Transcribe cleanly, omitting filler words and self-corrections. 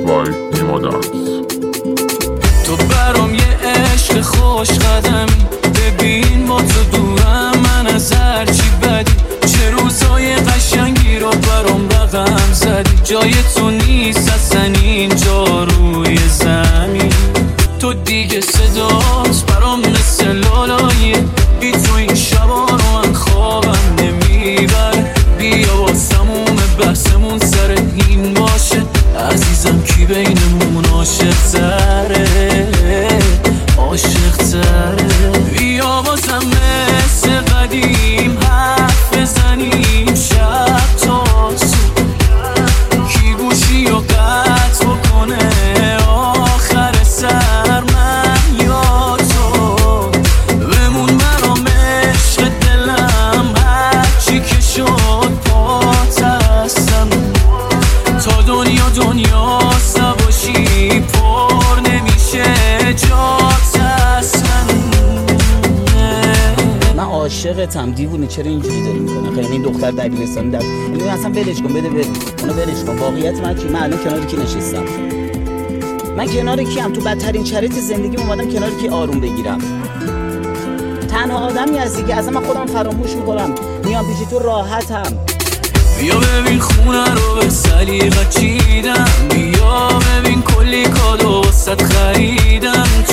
by نیما دنس. تو برام یه عشق خوش قدمی، ببین با تو دورم من از هرچی بدی، چه روزای قشنگی رو برام رقم زدی، جای تو نیست اصلا اینجا روی زمین، تو دیگه صدات برام مثل لالاییه، بی تو این شبا رو من خوابم نمیبره، بیا با تموم بحثمون سر این باشه، عزیزم کی بینمون عاشق تره، عاشق تره، بیا بازم مثل قدیم حرف بزنیم شب تا صبح، کی گوشی و قطع بکنه آخر سر من یا تو، بمون برام عشق دلم هرچی که شد پات هستم، تا دنیا سباشی پر نمیشه جات اصلا. من عاشقتم دیوونه، چرا اینجوری داری میکنه؟ خیلی این دختر دبیرستانی در اینو اصلا ولش کن، بده اونو ولش کن. واقعیت من چی؟ من الان کنار کی نشستم؟ من کنار کیم؟ تو بدترین شرایط زندگی اومدم کنار کی آروم بگیرم؟ تنها آدمی هستی که اصلا من خودم فراموش میکنم، میام پیش تو راحتم. بیا ببین خونه رو به سلیقه چیدم، بیا ببین کلی کادو واسه خریدم،